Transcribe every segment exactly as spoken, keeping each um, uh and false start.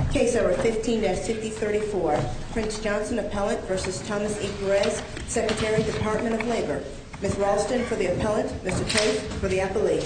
Case number fifteen dash fifty thirty-four, Prince Johnson Appellant versus Thomas E. Perez, Secretary, Department of Labor. Miz Ralston for the appellant, Mister Tate for the appellee.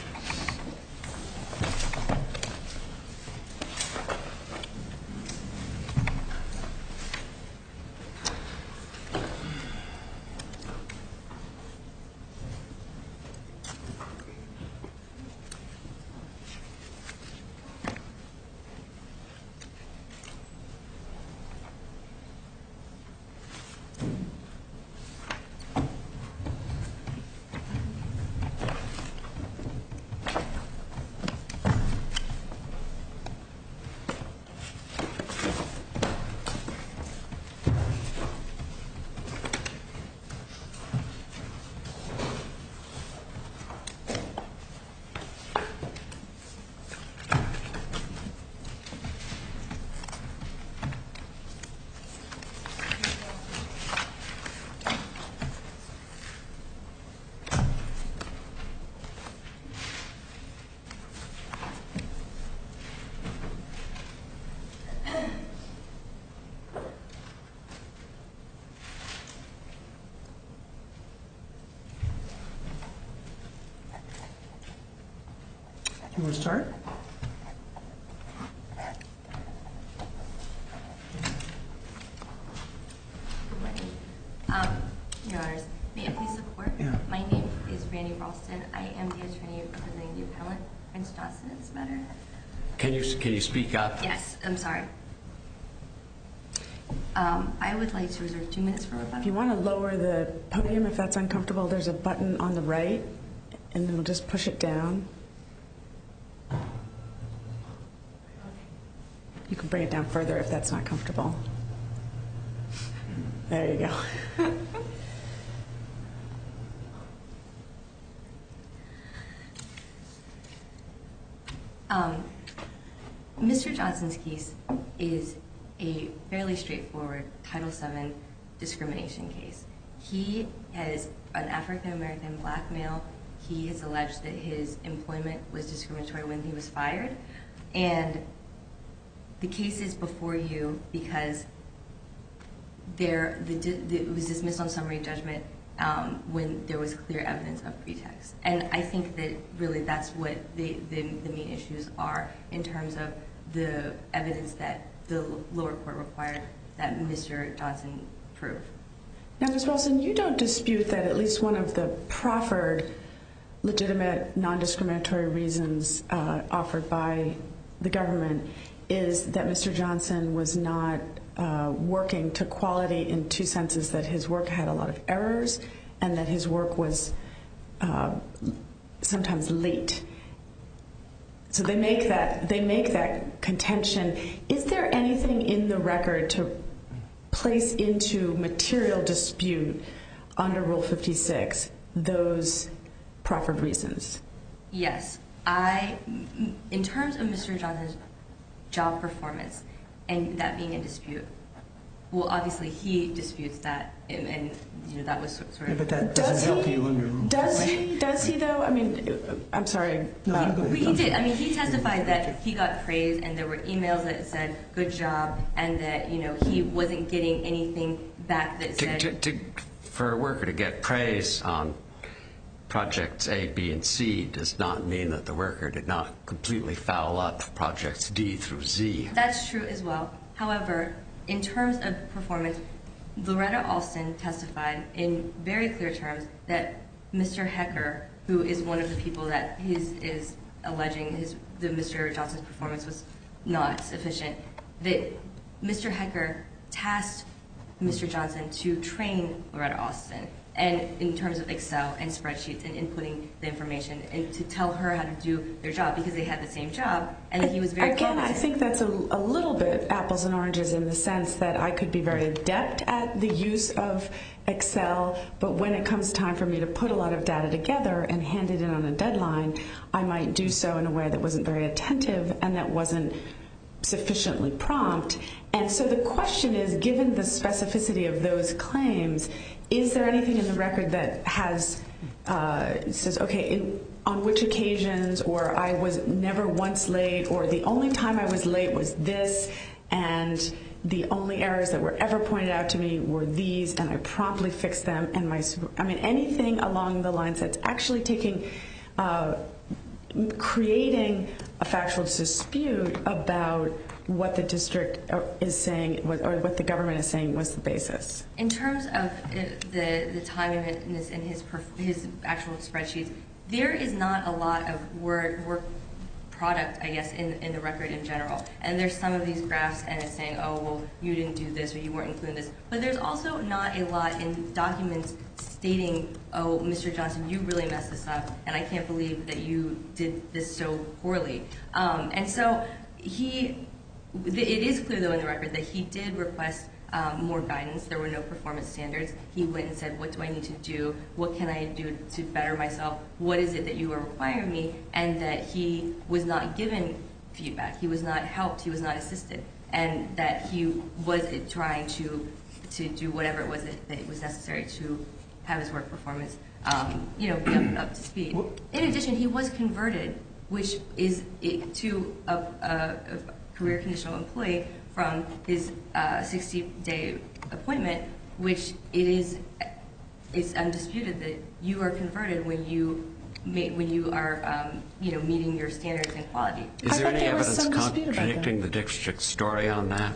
You want to start? Good morning. Um, Your Honors, may it please the Court? Yeah. My name is Randy Ralston. I am the attorney representing the appellant, Prince Johnson, in this matter. Can you can you speak up? Yes, I'm sorry. Um, I would like to reserve two minutes for rebuttal. If you want to lower the podium, if that's uncomfortable, there's a button on the right, and then we'll just push it down. You can bring it down further if that's not comfortable. There you go. um, Mister Johnson's case is a fairly straightforward Title seven discrimination case. He is an African-American black male. He has alleged that his employment was discriminatory when he was fired. And the case is before you because there the, the, it was dismissed on summary judgment um, when there was clear evidence of pretext. And I think that really that's what the, the, the main issues are in terms of the evidence that the lower court required that Mister Johnson prove. Now, Miz Wilson, you don't dispute that at least one of the proffered legitimate non-discriminatory reasons uh, offered by the government is that Mister Johnson was not uh, working to quality in two senses, that his work had a lot of errors and that his work was uh, sometimes late. So they make that they make that contention. Is there anything in the record to place into material dispute under Rule fifty-six those proffered reasons? Yes. I, in terms of Mister Johnson's job performance and that being in dispute, well, obviously he disputes that, and, and you know that was sort of. Yeah, but that doesn't does help he, you under Rule. Does he? Does he though? I mean, I'm sorry. No, uh, you go ahead. He did. I mean, he testified that he got praise, and there were emails that said "good job," and that you know he wasn't getting anything back that To, said. to, to, for a worker to get praise on projects A, B, and C does not mean that the worker did not completely foul up projects D through Z. That's true as well. However, in terms of performance, Loretta Alston testified in very clear terms that Mister Hecker, who is one of the people that his is alleging his the Mister Johnson's performance was not sufficient, that Mister Hecker tasked Mister Johnson to train Loretta Alston, and in terms of Excel and spreadsheets and inputting the information, and to tell her how to do their job because they had the same job, and that he was very Again, I competent. think that's a, a little bit apples and oranges in the sense that I could be very adept at the use of Excel, but when it comes time for me to put a lot of data together and hand it in on a deadline, I might do so in a way that wasn't very attentive and that wasn't sufficiently prompt. And so the question is, given the specificity of those claims, is there anything in the record that has uh, says, okay, in, on which occasions, or I was never once late, or the only time I was late was this, and the only errors that were ever pointed out to me were these, and I promptly fixed them. And my, I mean, anything along the lines that's actually taking, uh, creating a factual dispute about what the district is saying, or what the government is saying was the basis. In terms of the the time in his in his his actual spreadsheets, there is not a lot of word work product, I guess, in in the record in general. And there's some of these graphs, and it's saying, oh, well, you didn't do this, or you weren't including this. But there's also not a lot in documents stating, oh, Mister Johnson, you really messed this up, and I can't believe that you did this so poorly. Um, and so he. It is clear, though, in the record that he did request um, more guidance. There were no performance standards. He went and said, what do I need to do? What can I do to better myself? What is it that you are requiring me? And that he was not given feedback. He was not helped. He was not assisted. And that he was trying to to do whatever it was that, that was necessary to have his work performance, um, you know, be up, up to speed. In addition, he was converted, which is it, to a, a, a career conditional employee from his sixty-day uh, appointment, which it is it's undisputed that you are converted when you may, when you are um, you know meeting your standards and quality. Is there any there evidence contradicting the district's story on that?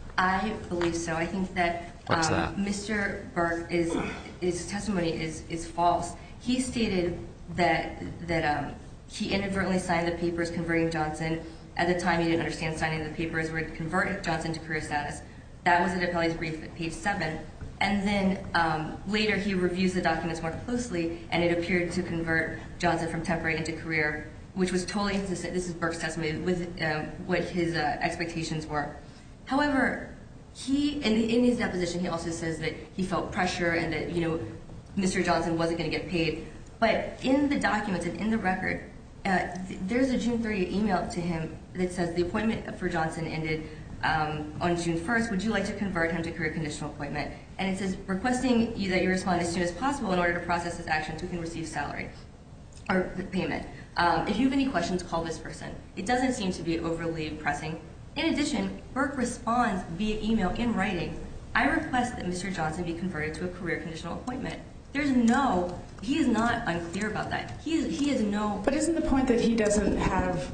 I believe so. I think that, What's um, that? Mister Burke is his testimony is is false. He stated that that um, he inadvertently signed the papers converting Johnson. At the time, he didn't understand signing the papers would convert Johnson to career status. That was in Appellee's brief at page seven. And then um, later, he reviews the documents more closely, and it appeared to convert Johnson from temporary into career, which was totally inconsistent. This is Burke's testimony with um, what his uh, expectations were. However, he in, in his deposition, he also says that he felt pressure and that you know Mister Johnson wasn't going to get paid. But in the documents and in the record, uh, th- there's a June thirtieth email to him that says the appointment for Johnson ended um, on June first. Would you like to convert him to career conditional appointment? And it says requesting you that you respond as soon as possible in order to process this action so we can receive salary or payment. Um, if you have any questions, call this person. It doesn't seem to be overly pressing. In addition, Burke responds via email in writing, I request that Mister Johnson be converted to a career conditional appointment. There's no, he is not unclear about that. He is, he has no... But isn't the point that he doesn't have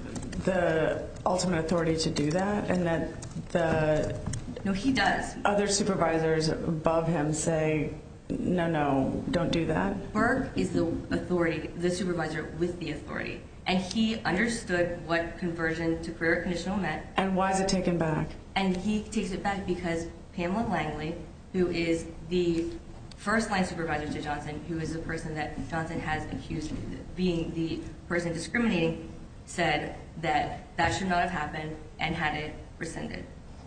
the ultimate authority to do that, and that the... No, he does. Other supervisors above him say, no, no, don't do that? Burke is the authority, the supervisor with the authority. And he understood what conversion to career conditional meant. And why is it taken back? And he takes it back because Pamela Langley, who is the first line supervisor to Johnson, who is the person that Johnson has accused of being the person discriminating, said that that should not have happened and had it rescinded.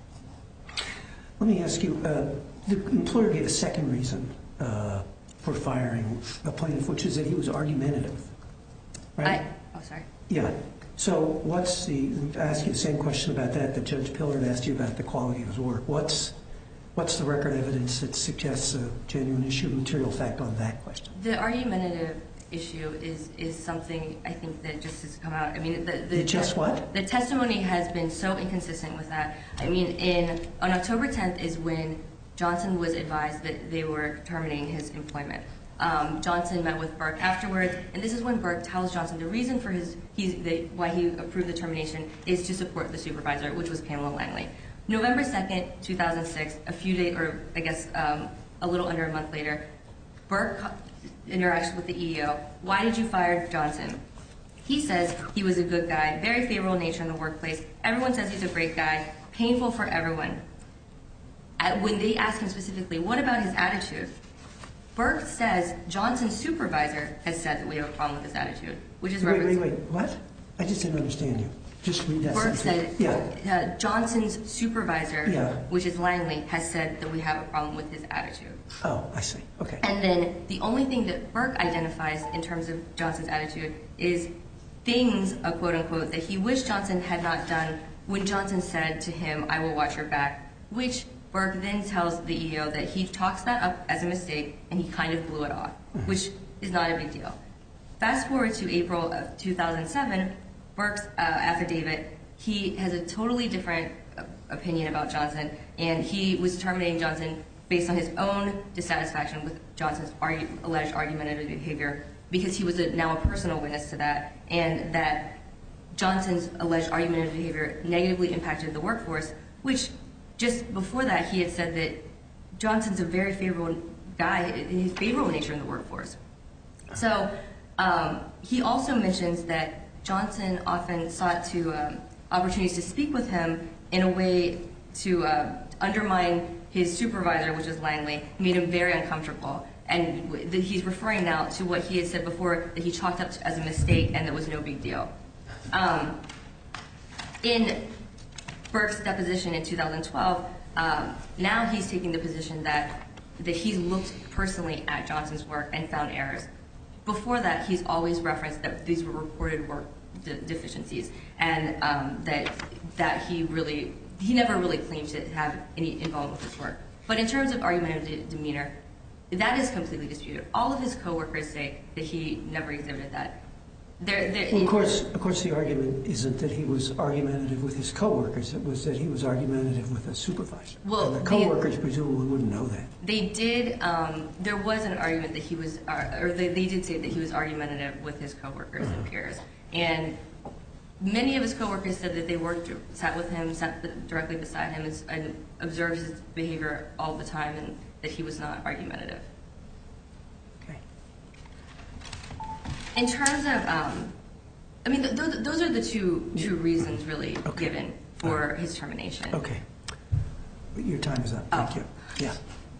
Let me ask you, uh, the employer gave a second reason uh, for firing a plaintiff, which is that he was argumentative, right? I, oh, sorry. Yeah. So what's the, I ask you the same question about that that Judge Pillard asked you about the quality of his work. What's what's the record evidence that suggests a genuine issue of material fact on that question? The argumentative issue is is something I think that just has come out. I mean, the, the just what? The testimony has been so inconsistent with that. I mean, in on October tenth is when Johnson was advised that they were terminating his employment. Um, Johnson met with Burke afterwards, and this is when Burke tells Johnson the reason for his he's the, why he approved the termination is to support the supervisor, which was Pamela Langley. November second, two thousand six, a few days, or I guess um, a little under a month later, Burke interacts with the E E O. Why did you fire Johnson? He says he was a good guy, very favorable nature in the workplace. Everyone says he's a great guy, painful for everyone. At, when they ask him specifically, what about his attitude? Burke says Johnson's supervisor has said that we have a problem with his attitude, which is wait, wait, wait. What? I just didn't understand you. Just read that. Burke sentence. said yeah. uh, Johnson's supervisor, yeah. which is Langley, has said that we have a problem with his attitude. Oh, I see. Okay. And then the only thing that Burke identifies in terms of Johnson's attitude is things, uh, quote unquote, that he wished Johnson had not done when Johnson said to him, I will watch your back, which Burke then tells the E E O that he talks that up as a mistake and he kind of blew it off, mm-hmm. which is not a big deal. Fast forward to April of two thousand seven, Burke's uh, affidavit, he has a totally different uh, opinion about Johnson, and he was terminating Johnson based on his own dissatisfaction with Johnson's argue, alleged argumentative behavior, because he was a, now a personal witness to that, and that Johnson's alleged argumentative behavior negatively impacted the workforce, which just before that he had said that Johnson's a very favorable guy, his favorable nature in the workforce. So um, he also mentions that Johnson often sought to um, opportunities to speak with him in a way to uh, undermine his supervisor, which is Langley, made him very uncomfortable. And th- he's referring now to what he had said before, that he chalked up to, as a mistake and that was no big deal. Um, in Burke's deposition in two thousand twelve, um, now he's taking the position that that he's looked personally at Johnson's work and found errors. Before that, he's always referenced that these were reported work de- deficiencies, and um, that that he really he never really claimed to have any involvement with his work. But in terms of argumentative de- demeanor, that is completely disputed. All of his coworkers say that he never exhibited that. They're, they're, well, of course, of course, the argument isn't that he was argumentative with his coworkers. It was that he was argumentative with a supervisor. Well, and the coworkers presumably wouldn't know that. They did. Um, there was an argument that he was, uh, or they, they did say that he was argumentative with his coworkers and peers. And many of his coworkers said that they worked, sat with him, sat directly beside him, and, and observed his behavior all the time, and that he was not argumentative. Okay. In terms of, um, I mean, th- th- those are the two two reasons really Okay. given for uh, his termination. Okay. Your time is up. Thank Oh. you. Yeah.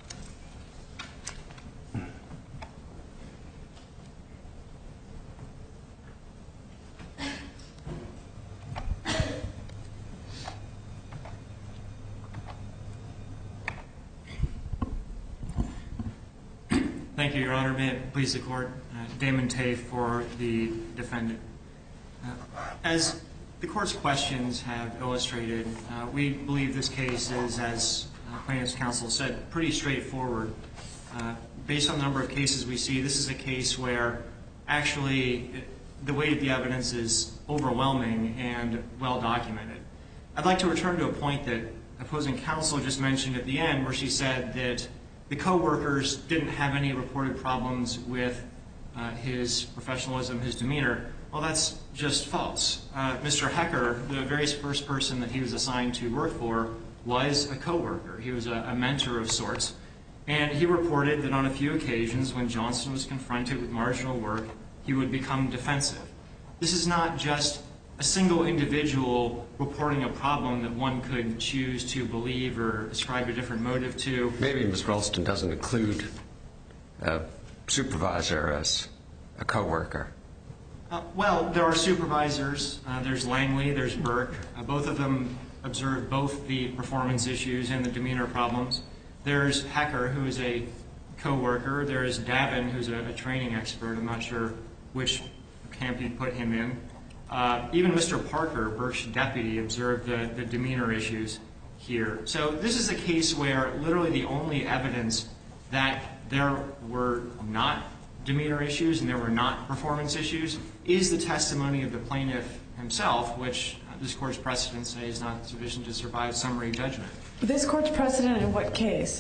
Thank you, Your Honor. May it please the Court. Uh, Damon Tay for the defendant. Uh, as the Court's questions have illustrated, uh, we believe this case is, as uh, plaintiff's counsel said, pretty straightforward. Uh, based on the number of cases we see, this is a case where actually the weight of the evidence is overwhelming and well documented. I'd like to return to a point that opposing counsel just mentioned at the end, where she said that the co-workers didn't have any reported problems with uh, his professionalism, his demeanor. Well, that's just false. Uh, Mister Hecker, the very first person that he was assigned to work for, was a co-worker. He was a, a mentor of sorts. And he reported that on a few occasions when Johnson was confronted with marginal work, he would become defensive. This is not just a single individual reporting a problem that one could choose to believe or ascribe a different motive to. Maybe Miz Ralston doesn't include a supervisor as a co-worker. Uh, well, there are supervisors. Uh, there's Langley, there's Burke. Uh, both of them observed both the performance issues and the demeanor problems. There's Hecker, who is a co-worker. There is Davin, who's a, a training expert. I'm not sure which camp you'd put him in. Uh, even Mister Parker, Burke's deputy, observed the, the demeanor issues here. So this is a case where literally the only evidence that there were not demeanor issues and there were not performance issues is the testimony of the plaintiff himself, which this Court's precedent says is not sufficient to survive summary judgment. This Court's precedent in what case?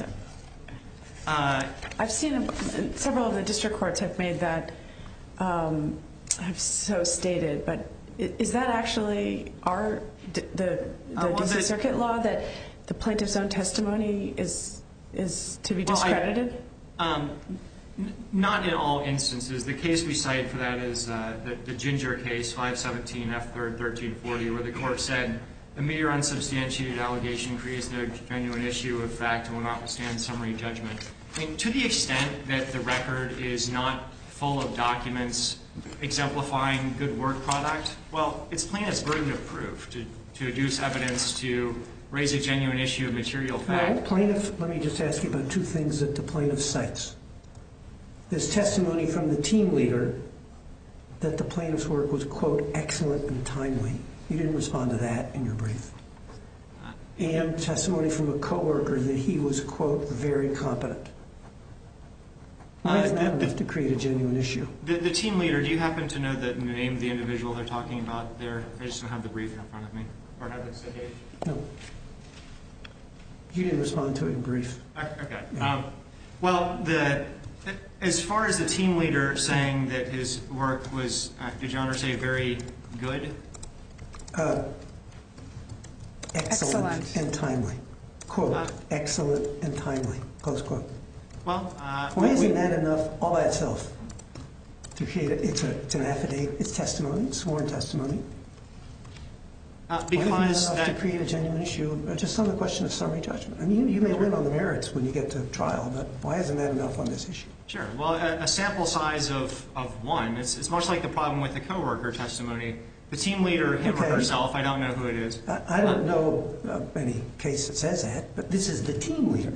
Uh, I've seen a, several of the district courts have made that, um, have so stated, but is that actually our, the, the uh, well, D C the, Circuit law, that the plaintiff's own testimony is is to be well, discredited? I, um, n- not in all instances. The case we cite for that is uh, the, the Ginger case, five seventeen F third thirteen forty, where the Court said a mere unsubstantiated allegation creates no genuine issue of fact and will not withstand summary judgment. I mean, to the extent that the record is not full of documents exemplifying good work product, well, it's plaintiff's burden of proof to, to adduce evidence to raise a genuine issue of material fact. Well, plaintiff, let me just ask you about two things that the plaintiff cites. There's testimony from the team leader that the plaintiff's work was, quote, excellent and timely. You didn't respond to that in your brief. And testimony from a coworker that he was, quote, very competent. Why isn't that Uh, enough to create a genuine issue? The, the team leader, do you happen to know the, the name of the individual they're talking about there? I just don't have the brief in front of me. Or have it citation? No. You didn't respond to it in brief. Okay. Yeah. Um, well, the as far as the team leader saying that his work was, uh, did Your Honor say very good? Uh, excellent, Excellent. and timely. Quote, Uh, excellent and timely. Close quote. Well, uh, Why we- isn't that enough all by itself to create a, it's, a, it's an affidavit, it's testimony, it's sworn testimony. uh, Why because isn't that enough that, to create a genuine issue uh, just on the question of summary judgment? I mean, you, you may win on the merits when you get to trial, but why isn't that enough on this issue? sure. Well, a, a sample size of, of one, it's, it's much like the problem with the coworker testimony. The team leader, him Okay. or herself, I don't know who it is. I, I don't know of any case that says that, but this is the team leader.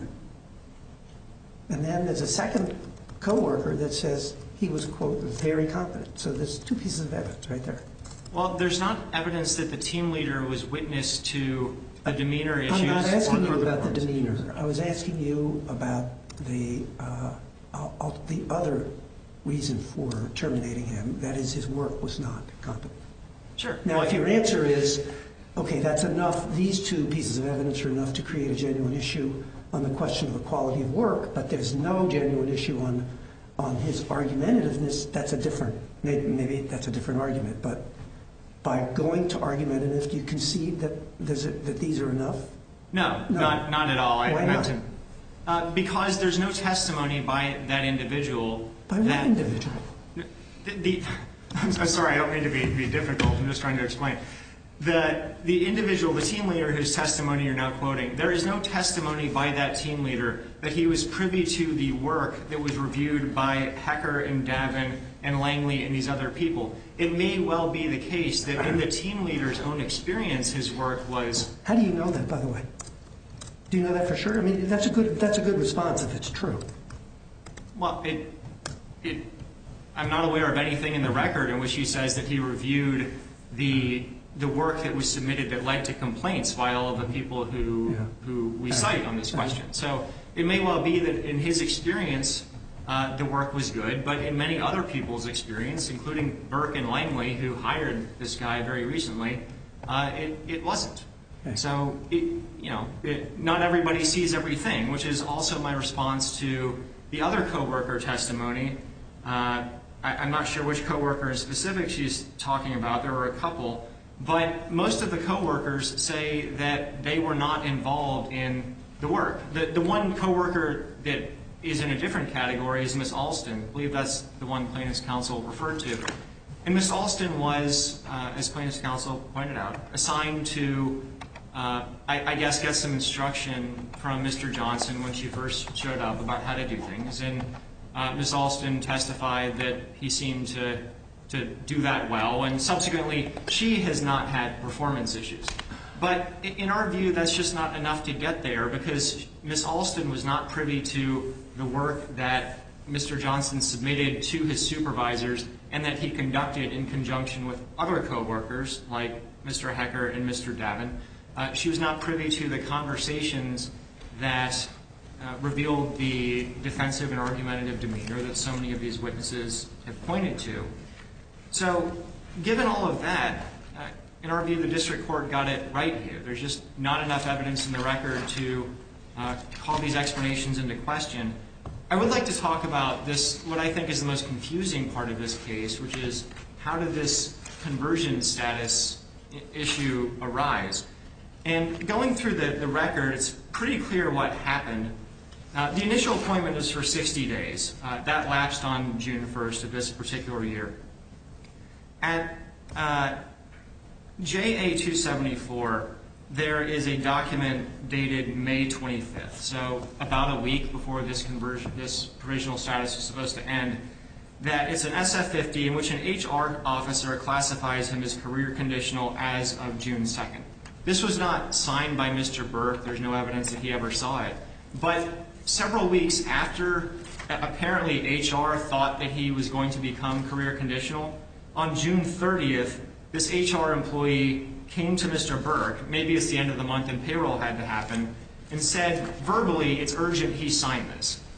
And then there's a second coworker that says he was, quote, very competent. So there's two pieces of evidence right there. Well, there's not evidence that the team leader was witness to the demeanor issues. I'm not asking or you about the performance. demeanor. I was asking you about the uh, uh, the other reason for terminating him. That is, his work was not competent. Sure. Now, Well, if your answer is, okay, that's enough, these two pieces of evidence are enough to create a genuine issue on the question of the quality of work, but there's no genuine issue on on his argumentativeness, that's a different, maybe, maybe that's a different argument. But by going to argumentative, do you concede that there's a, that these are enough? No, No. not not at all. I Why meant not? to- Uh, because there's no testimony by that individual. By what that, individual? The, the, I'm so sorry, I don't mean to be, be difficult. I'm just trying to explain. The the individual, the team leader whose testimony you're now quoting, there is no testimony by that team leader that he was privy to the work that was reviewed by Hecker and Davin and Langley and these other people. It may well be the case that in the team leader's own experience, his work was. How do you know that, by the way? Do you know that for sure? I mean, that's a good that's a good response if it's true. Well, it it. I'm not aware of anything in the record in which he says that he reviewed the the work that was submitted that led to complaints by all of the people who Yeah. who we cite on this question. So it may well be that in his experience, uh, the work was good, but in many other people's experience, including Burke and Langley, who hired this guy very recently, uh, it it wasn't. Okay. So it, you know, it, not everybody sees everything, which is also my response to the other coworker testimony. Uh, I, I'm not sure which coworker in specific she's talking about. There were a couple. But most of the coworkers say that they were not involved in the work. The the one coworker that is in a different category is Miss Alston. I believe that's the one plaintiff's counsel referred to. And Miss Alston was, uh, as plaintiff's counsel pointed out, assigned to, uh, I, I guess, get some instruction from Mister Johnson when she first showed up about how to do things. And uh, Miss Alston testified that he seemed to to do that well, and subsequently she has not had performance issues. But in our view, that's just not enough to get there, because Miss Alston was not privy to the work that Mister Johnson submitted to his supervisors and that he conducted in conjunction with other coworkers like Mister Hecker and Mister Davin. Uh, she was not privy to the conversations that uh, revealed the defensive and argumentative demeanor that so many of these witnesses have pointed to. So, given all of that, uh, in our view, the district court got it right here. There's just not enough evidence in the record to uh, call these explanations into question. I would like to talk about this, what I think is the most confusing part of this case, which is how did this conversion status I- issue arise? And going through the, the record, it's pretty clear what happened. Uh, the initial appointment was for sixty days. Uh, that lapsed on June first of this particular year. At uh, J A two seventy-four, there is a document dated May twenty-fifth, so about a week before this conversion, this provisional status is supposed to end, that it's an S F fifty in which an H R officer classifies him as career conditional as of June second. This was not signed by Mister Burke. There's no evidence that he ever saw it. But several weeks after, apparently H R thought that he was going to become career conditional, on June thirtieth, this H R employee came to Mister Burke, maybe it's the end of the month and payroll had to happen, and said verbally, it's urgent he sign this.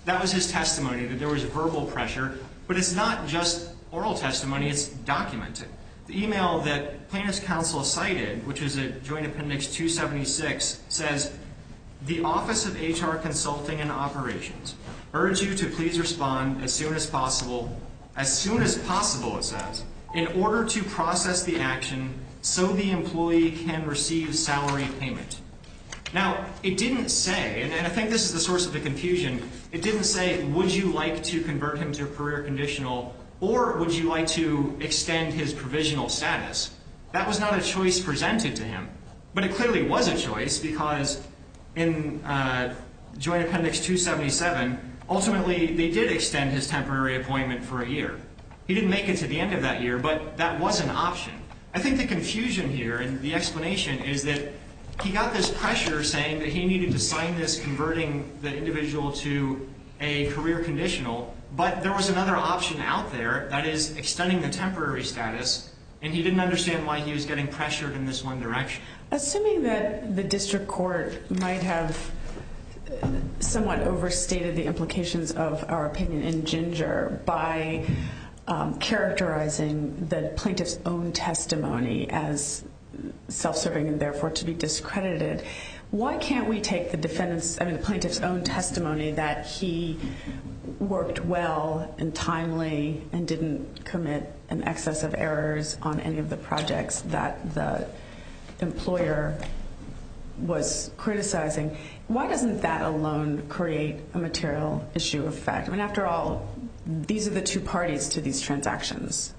That was his testimony, that there was verbal pressure. But it's not just oral testimony, it's documented. The email that plaintiff's counsel cited, which is at Joint Appendix two seventy-six, says, "The Office of H R Consulting and Operations urge you to please respond as soon as possible, as soon as possible, it says, in order to process the action so the employee can receive salary payment." Now, it didn't say, and I think this is the source of the confusion, it didn't say, would you like to convert him to a career conditional, or would you like to extend his provisional status? That was not a choice presented to him. But it clearly was a choice, because in uh, Joint Appendix two seventy-seven, ultimately they did extend his temporary appointment for a year. He didn't make it to the end of that year, but that was an option. I think the confusion here and the explanation is that he got this pressure saying that he needed to sign this converting the individual to a career conditional, but there was another option out there, that is extending the temporary status, and he didn't understand why he was getting pressured in this one direction. Assuming that the district court might have somewhat overstated the implications of our opinion in Ginger by um, characterizing the plaintiff's own testimony as self-serving and therefore to be discredited, why can't we take the defendant's, I mean the plaintiff's own testimony that he worked well and timely and didn't commit an excess of errors on any of the projects that the employer was criticizing, why doesn't that alone create a material issue of fact? I mean, after all, these are the two parties to these transactions.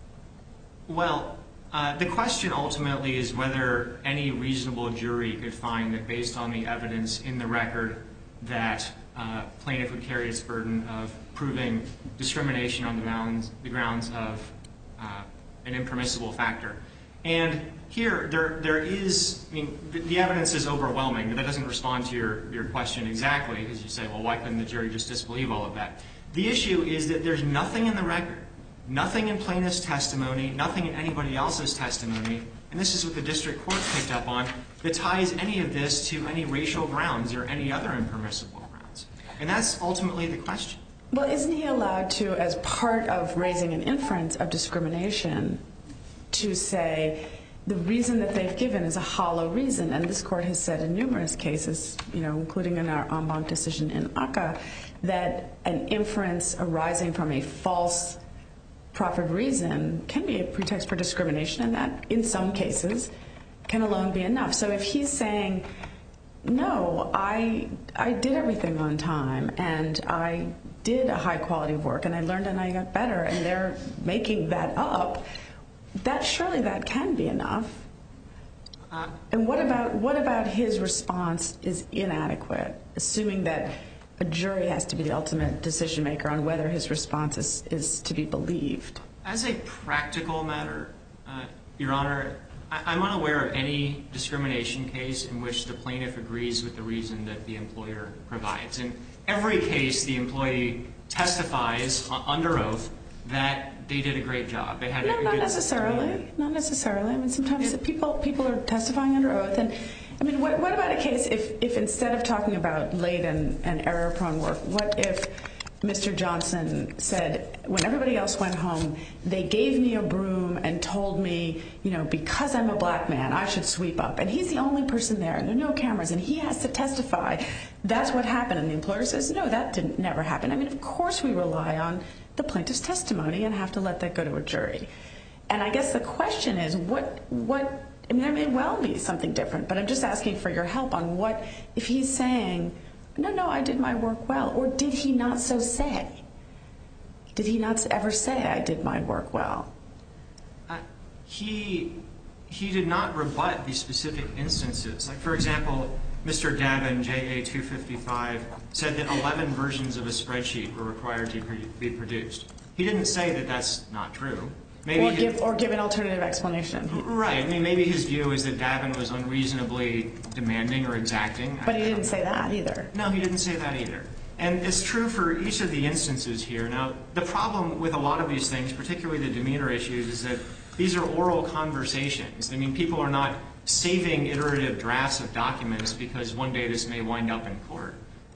Well, uh, the question ultimately is whether any reasonable jury could find that based on the evidence in the record that uh, plaintiff would carry its burden of proving discrimination on the grounds, the grounds of uh, an impermissible factor. And here, there, there is, I mean, the, the evidence is overwhelming, but that doesn't respond to your, your question exactly, because you say, well, why couldn't the jury just disbelieve all of that? The issue is that there's nothing in the record, nothing in plaintiff's testimony, nothing in anybody else's testimony, and this is what the district court picked up on, that ties any of this to any racial grounds or any other impermissible grounds. And that's ultimately the question. Well, isn't he allowed to, as part of raising an inference of discrimination, to say the reason that they've given is a hollow reason? And this court has said in numerous cases, you know, including in our en banc decision in A C A, that an inference arising from a false proffered reason can be a pretext for discrimination, and that, in some cases, can alone be enough. So if he's saying, no, I I did everything on time, and I did a high quality of work, and I learned and I got better, and they're making that up, that surely that can be enough. Uh, and what about what about his response is inadequate, assuming that a jury has to be the ultimate decision maker on whether his response is, is to be believed? As a practical matter, uh, Your Honor, I, I'm unaware of any discrimination case in which the plaintiff agrees with the reason that the employer provides. In every case, the employee testifies uh, under oath that they did a great job. They had no, a not good necessarily. Not necessarily. I mean, sometimes it, people people are testifying under oath, and I mean, what, what about a case if, if instead of talking about late and, and error-prone work, what if Mister Johnson said, when everybody else went home, they gave me a broom and told me, you know, because I'm a black man, I should sweep up. And he's the only person there, and there are no cameras, and he has to testify. That's what happened. And the employer says, no, that didn't never happen. I mean, of course we rely on the plaintiff's testimony and have to let that go to a jury. And I guess the question is, what, what, I mean, there may well be something different, but I'm just asking for your help on what, if he's saying, no, no, I did my work well, or did he not so say? Did he not ever say I did my work well? Uh, he, he did not rebut these specific instances. Like, for example, Mister Davin, J A two fifty-five, said that eleven versions of a spreadsheet were required to be produced. He didn't say that that's not true. Maybe or, his, give, or give an alternative explanation. Right. I mean, maybe his view is that Davin was unreasonably demanding or exacting. But he didn't say that either. No, he didn't say that either. And it's true for each of the instances here. Now, the problem with a lot of these things, particularly the demeanor issues, is that these are oral conversations. I mean, people are not saving iterative drafts of documents because one day this may wind up in court.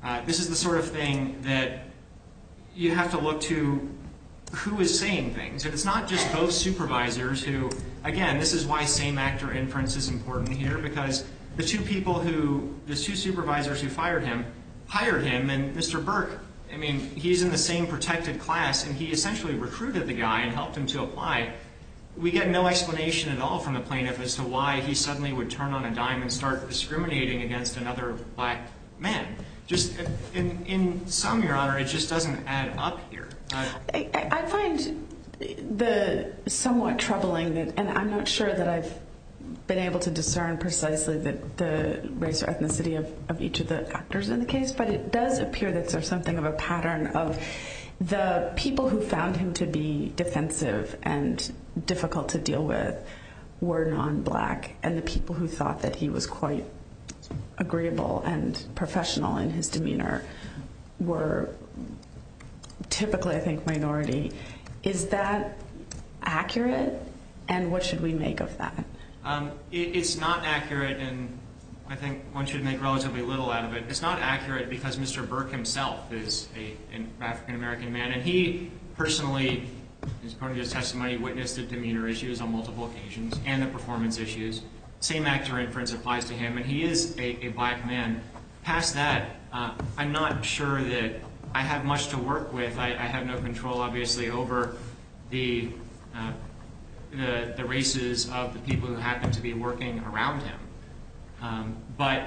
Uh, this is the sort of thing that you have to look to who is saying things. And it's not just both supervisors who, again, this is why same actor inference is important here, because the two people who, the two supervisors who fired him, hired him, and Mister Burke, I mean, he's in the same protected class, and he essentially recruited the guy and helped him to apply. We get no explanation at all from the plaintiff as to why he suddenly would turn on a dime and start discriminating against another black man. Just in, in sum, Your Honor, it just doesn't add up here. Uh, I, I find the somewhat troubling that, and I'm not sure that I've been able to discern precisely the, the race or ethnicity of, of each of the actors in the case, but it does appear that there's something of a pattern of the people who found him to be defensive and difficult to deal with were non-black, and the people who thought that he was quite agreeable and professional in his demeanor were typically, I think, minority. Is that accurate, and what should we make of that? Um, it, it's not accurate, and I think one should make relatively little out of it. It's not accurate because Mister Burke himself is a, an African-American man, and he personally, according to his testimony, witnessed the demeanor issues on multiple occasions and the performance issues. Same actor inference applies to him, and he is a, a black man. Past that, uh, I'm not sure that I have much to work with. I, I have no control, obviously, over the, uh, the the races of the people who happen to be working around him. Um, but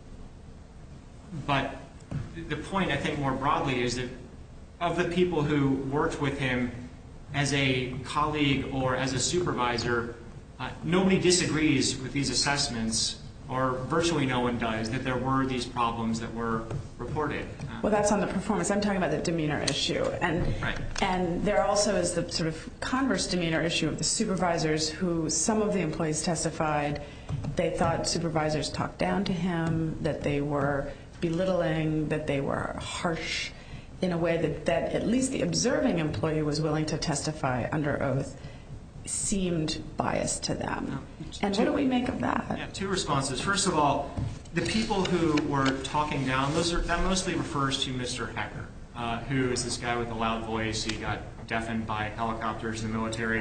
but the point, I think, more broadly is that of the people who worked with him as a colleague or as a supervisor, uh, nobody disagrees with these assessments, or virtually no one does, that there were these problems that were reported. Uh, Well, that's on the performance. I'm talking about the demeanor issue. And Right. and there also is the sort of converse demeanor issue of the supervisors who some of the employees testified they thought supervisors talked down to him, that they were belittling, that they were harsh in a way that, that at least the observing employee was willing to testify under oath seemed biased to them. No. And what do we make of that? Yeah, two responses. First of all, the people who were talking down, those are, that mostly refers to Mister Hecker, uh, who is this guy with a loud voice. He got deafened by helicopters in the military.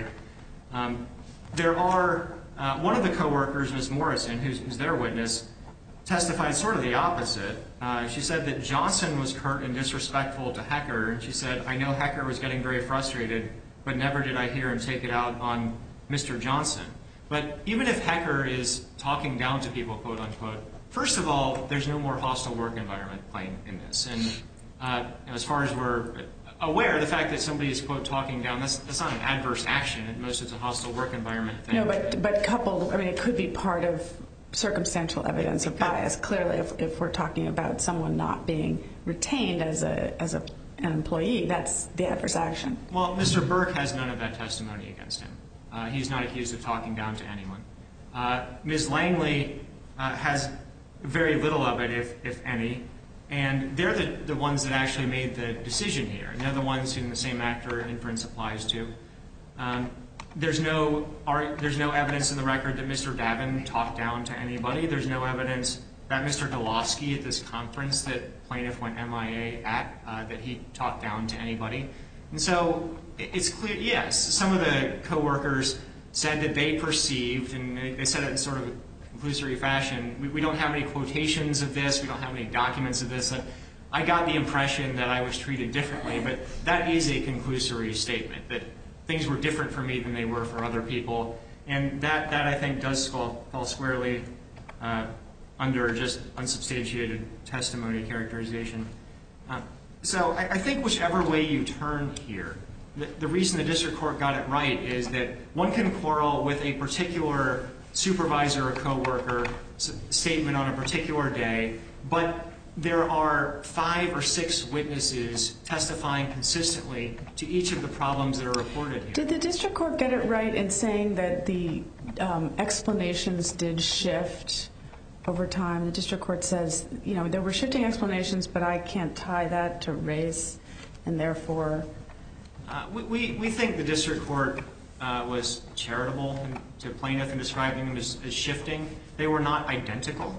Um, there are, uh, one of the coworkers, Miz Morrison, who's, who's their witness, testified sort of the opposite. Uh, she said that Johnson was curt and disrespectful to Hecker, and she said, I know Hecker was getting very frustrated, but never did I hear him take it out on Mister Johnson. But even if Hecker is talking down to people, quote unquote, first of all, there's no more hostile work environment claim in this. And uh, as far as we're aware, the fact that somebody is, quote, talking down, that's, that's not an adverse action. At most, it's a hostile work environment thing. No, but, but coupled, I mean, it could be part of circumstantial evidence of bias. Clearly, if, if we're talking about someone not being retained as a as a, an employee, that's the adverse action. Well, Mister Burke has none of that testimony against him. Uh, he's not accused of talking down to anyone. Uh, Miz Langley uh, has very little of it, if, if any, and they're the, the ones that actually made the decision here, and they're the ones whom the same actor inference applies to. Um, there's no art, there's no evidence in the record that Mister Davin talked down to anybody. There's no evidence that Mister Dolosky at this conference that plaintiff went M I A at, uh, that he talked down to anybody. And so it's clear, yes, some of the coworkers said that they perceived, and they said it in sort of a conclusory fashion, we, we don't have any quotations of this, we don't have any documents of this. I got the impression that I was treated differently, but that is a conclusory statement, that things were different for me than they were for other people. And that, that I think, does fall, fall squarely uh, under just unsubstantiated testimony characterization. Uh, so I, I think whichever way you turn here, the, the reason the district court got it right is that one can quarrel with a particular supervisor or coworker statement on a particular day, but there are five or six witnesses testifying consistently to each of the problems that are reported here. Did the district court get it right in saying that the um, explanations did shift over time? The district court says, you know, there were shifting explanations, but I can't tie that to race, and therefore... Uh, we, we, we think the district court uh, was charitable to plaintiff in describing them as, as shifting. They were not identical.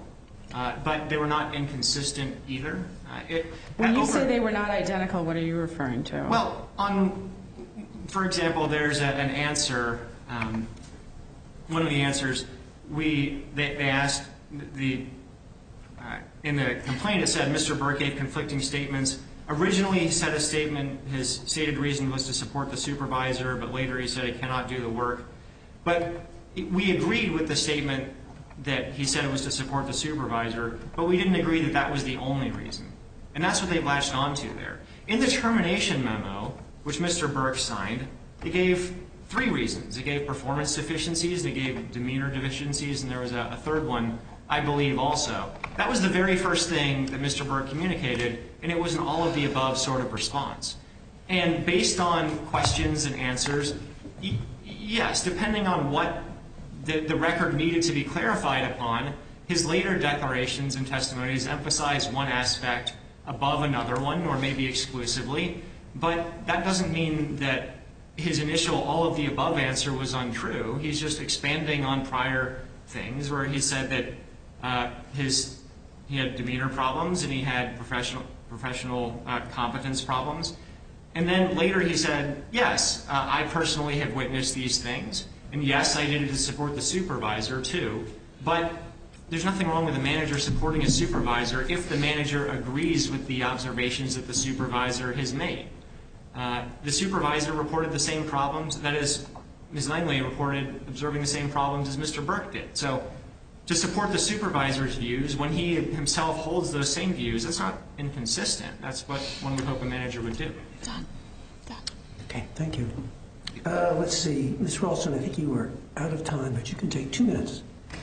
uh, but they were not inconsistent either. Uh, it, when you over, say they were not identical, what are you referring to? Well, on, for example, there's a, an answer, um, one of the answers, we they, they asked the, uh, in the complaint it said Mister Burke gave conflicting statements. Originally he said a statement, his stated reason was to support the supervisor, but later he said he cannot do the work. But we agreed with the statement that he said it was to support the supervisor, but we didn't agree that that was the only reason. And that's what they latched onto there. In the termination memo, which Mister Burke signed, he gave three reasons. He gave performance deficiencies, he gave demeanor deficiencies, and there was a, a third one, I believe, also. That was the very first thing that Mister Burke communicated, and it was an all-of-the-above sort of response. And based on questions and answers, y yes, depending on what the, the record needed to be clarified upon, his later declarations and testimonies emphasized one aspect above another one, or maybe exclusively, but that doesn't mean that his initial all-of-the-above answer was untrue. He's just expanding on prior things where he said that uh, his he had demeanor problems and he had professional professional uh, competence problems. And then later he said, yes, uh, I personally have witnessed these things, and yes, I did it to support the supervisor too, but there's nothing wrong with a manager supporting a supervisor if the manager agrees with the observations that the supervisor has made. Uh, the supervisor reported the same problems, that is, Miz Langley reported observing the same problems as Mister Burke did. So to support the supervisor's views, when he himself holds those same views, that's not inconsistent. That's what one would hope a manager would do. Done. Done. Okay, thank you. Uh, let's see, Miz Ralston, I think you were out of time, but you can take two minutes.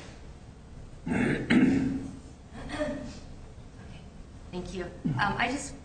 Thank you. Um, I just...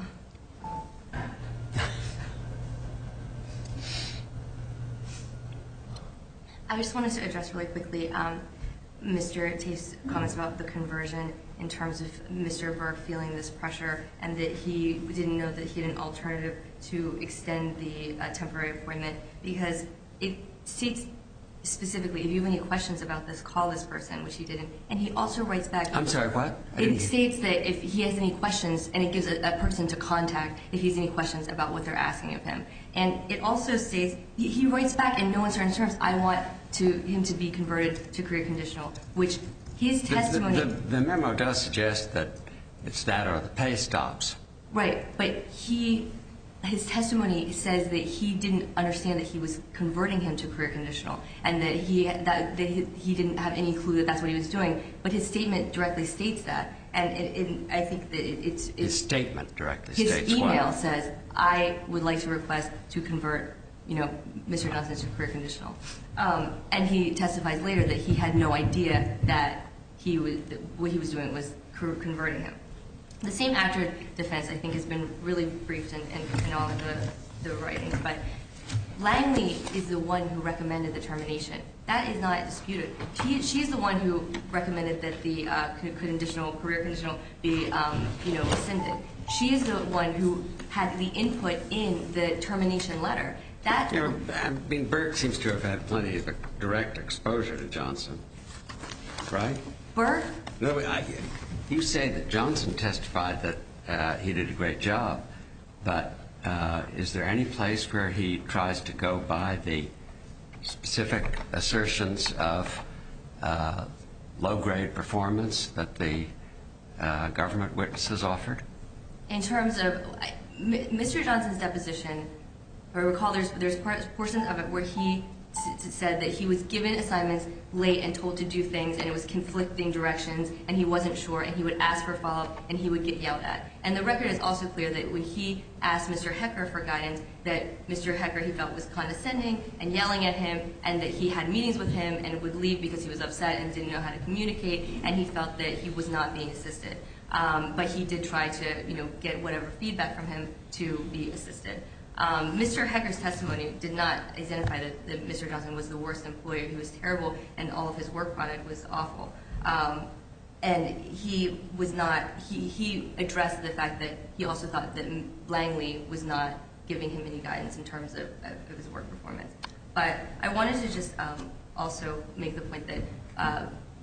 I just wanted to address really quickly um, Mister Tafe's comments about the conversion in terms of Mister Burke feeling this pressure and that he didn't know that he had an alternative to extend the uh, temporary appointment, because it states specifically, if you have any questions about this, call this person, which he didn't. And he also writes back... I'm sorry, what? It states that if he has any questions, and it gives a, a person to contact if he has any questions about what they're asking of him. And it also states, he, he writes back in no uncertain terms, I want to him to be converted to career conditional, which his testimony... The, the, the, the memo does suggest that it's that or the pay stops. Right, but he... his testimony says that he didn't understand that he was converting him to career conditional, and that he that, that he didn't have any clue that that's what he was doing. But his statement directly states that, and it, it, I think that it, it's, it's his statement directly his states email what? says, "I would like to request to convert, you know, Mister Johnson to career conditional," um, and he testifies later that he had no idea that he was that what he was doing was converting him. The same actor defense, I think, has been really briefed in, in, in all of the, the writings, but Langley is the one who recommended the termination. That is not disputed. She, she's the one who recommended that the uh, conditional, career conditional be, um, you know, rescinded. She is the one who had the input in the termination letter. That You know, I mean, Burke seems to have had plenty of direct exposure to Johnson, right? Burke? No, I, you say that Johnson testified that uh, he did a great job, but uh, is there any place where he tries to go by the specific assertions of uh, low-grade performance that the uh, government witnesses offered? In terms of I, Mister Johnson's deposition, I recall there's there's portions of it where he said that he was given assignments late and told to do things, and it was conflicting directions, and he wasn't sure, and he would ask for follow-up, and he would get yelled at. And the record is also clear that when he asked Mister Hecker for guidance, that Mister Hecker he felt was condescending and yelling at him, and that he had meetings with him and would leave because he was upset and didn't know how to communicate, and he felt that he was not being assisted. Um, but he did try to, you know, get whatever feedback from him to be assisted. Um, Mister Hecker's testimony did not identify that, that Mister Johnson was the worst employer. He was terrible, and all of his work product was awful. Um, and he was not, he, he addressed the fact that he also thought that Langley was not giving him any guidance in terms of, of his work performance. But I wanted to just um, also make the point that uh,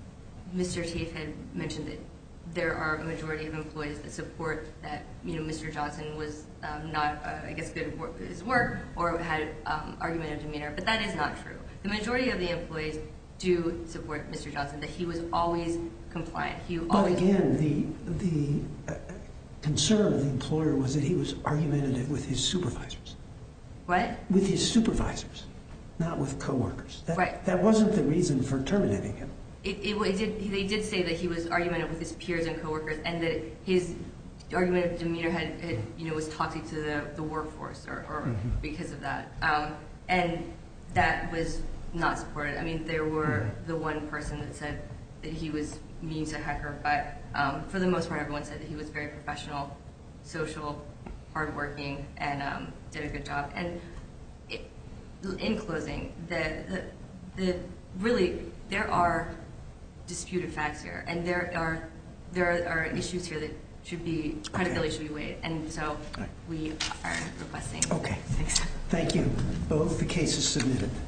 Mister Tafe had mentioned that there are a majority of employees that support that, you know, Mister Johnson was um, not, uh, I guess, good at his work or had um, argumentative demeanor, but that is not true. The majority of the employees do support Mister Johnson, that he was always compliant. He But always again, the the uh, concern of the employer was that he was argumentative with his supervisors. What? With his supervisors, not with coworkers. That, Right. That wasn't the reason for terminating him. It, it, it did. They did say that he was argumentative with his peers and coworkers, and that his argumentative demeanor had, had you know, was toxic to the, the workforce, or, or mm-hmm. because of that. Um, and that was not supported. I mean, there were mm-hmm. the one person that said that he was mean to Hecker, but um, for the most part, everyone said that he was very professional, social, hardworking, and um, did a good job. And it, in closing, the, the the really there are disputed facts here, and there are there are issues here that should be credibility okay. should be weighed, and so right. we are requesting. Okay. Thanks. Thank you. Both the cases submitted.